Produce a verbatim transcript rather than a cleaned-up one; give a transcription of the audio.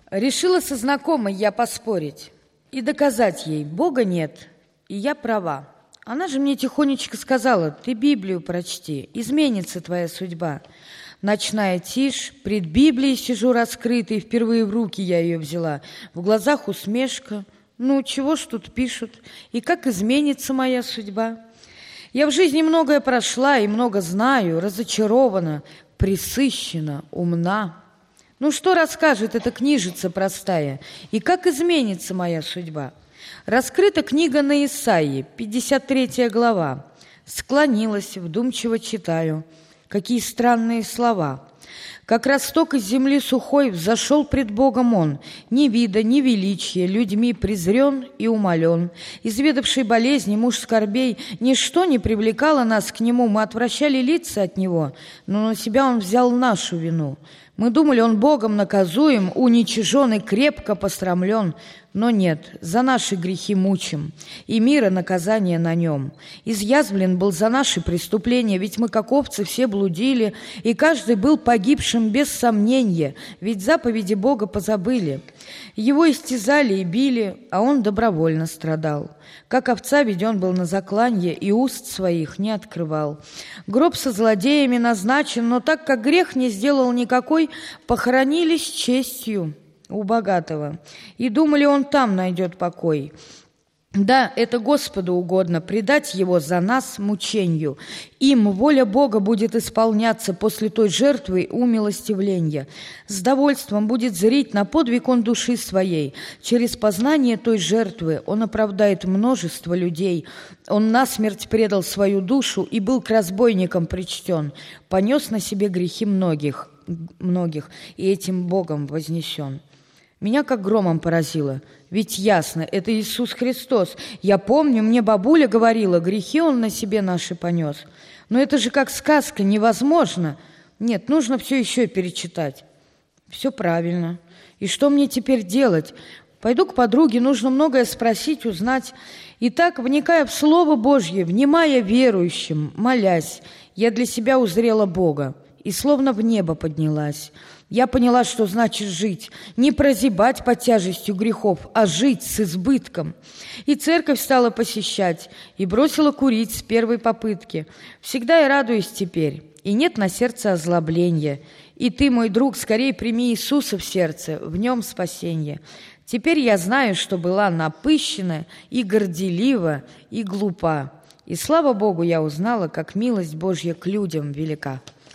Решила со знакомой я поспорить и доказать ей: Бога нет, и я права. Она же мне тихонечко сказала: ты Библию прочти, изменится твоя судьба. Ночная тишь, пред Библией сижу раскрытой, впервые в руки я ее взяла. В глазах усмешка: ну, чего ж тут пишут, и как изменится моя судьба? Я в жизни многое прошла и много знаю, разочарована, пресыщена, умна. Ну, что расскажет эта книжица простая, и как изменится моя судьба? Раскрыта книга на Исаии, пятьдесят третья глава. Склонилась, вдумчиво читаю. Какие странные слова. Как росток из земли сухой взошел пред Богом он, ни вида, ни величия, людьми презрен и умолен. Изведавший болезни, муж скорбей, ничто не привлекало нас к нему, мы отвращали лица от него, но на себя он взял нашу вину. Мы думали, он Богом наказуем, уничижен и крепко посрамлен, но нет, за наши грехи мучим, и мира наказание на нем. Изъязвлен был за наши преступления, ведь мы, как овцы, все блудили, и каждый был погибшим без сомнения, ведь заповеди Бога позабыли. Его истязали и били, а он добровольно страдал. Как овца веден был на закланье, и уст своих не открывал. Гроб со злодеями назначен, но так как грех не сделал никакой, похоронили с честью у богатого, и думали, он там найдет покой. Да, это Господу угодно предать его за нас мученью. Им воля Бога будет исполняться после той жертвы умилостивления. С довольством будет зрить на подвиг он души своей. Через познание той жертвы он оправдает множество людей. Он насмерть предал свою душу и был к разбойникам причтен. Понес на себе грехи многих, многих и этим Богом вознесен. Меня как громом поразило. Ведь ясно, это Иисус Христос. Я помню, мне бабуля говорила, грехи Он на себе наши понес. Но это же как сказка, невозможно. Нет, нужно все еще перечитать. Все правильно. И что мне теперь делать? Пойду к подруге, нужно многое спросить, узнать. И так, вникая в Слово Божье, внимая верующим, молясь, я для себя узрела Бога и словно в небо поднялась. Я поняла, что значит жить, не прозябать под тяжестью грехов, а жить с избытком. И церковь стала посещать, и бросила курить с первой попытки. Всегда я радуюсь теперь, и нет на сердце озлобления. И ты, мой друг, скорее прими Иисуса в сердце, в нем спасенье. Теперь я знаю, что была напыщена и горделива, и глупа. И слава Богу, я узнала, как милость Божья к людям велика.